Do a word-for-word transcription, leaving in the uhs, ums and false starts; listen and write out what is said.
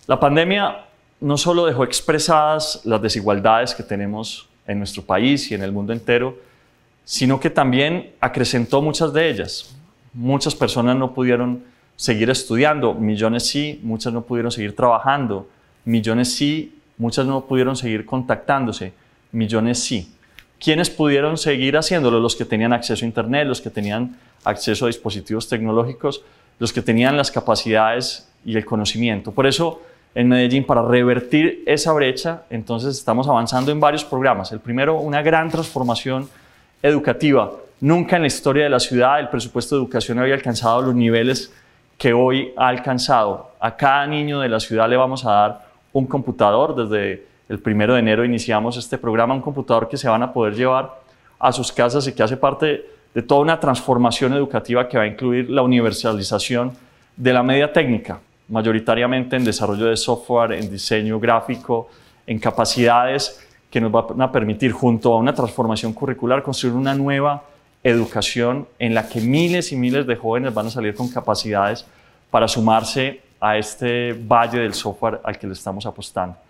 La pandemia no solo dejó expresadas las desigualdades que tenemos en nuestro país y en el mundo entero, sino que también acrecentó muchas de ellas. Muchas personas no pudieron seguir estudiando, millones sí, muchas no pudieron seguir trabajando, millones sí, muchas no pudieron seguir contactándose, millones sí. ¿Quiénes pudieron seguir haciéndolo? Los que tenían acceso a internet, los que tenían acceso a dispositivos tecnológicos, los que tenían las capacidades y el conocimiento. Por eso, en Medellín, para revertir esa brecha, entonces estamos avanzando en varios programas. El primero, una gran transformación educativa. Nunca en la historia de la ciudad el presupuesto de educación había alcanzado los niveles que hoy ha alcanzado. A cada niño de la ciudad le vamos a dar un computador. Desde el primero de enero iniciamos este programa, un computador que se van a poder llevar a sus casas y que hace parte de toda una transformación educativa que va a incluir la universalización de la media técnica, mayoritariamente en desarrollo de software, en diseño gráfico, en capacidades que nos van a permitir, junto a una transformación curricular, construir una nueva educación en la que miles y miles de jóvenes van a salir con capacidades para sumarse a este valle del software al que le estamos apostando.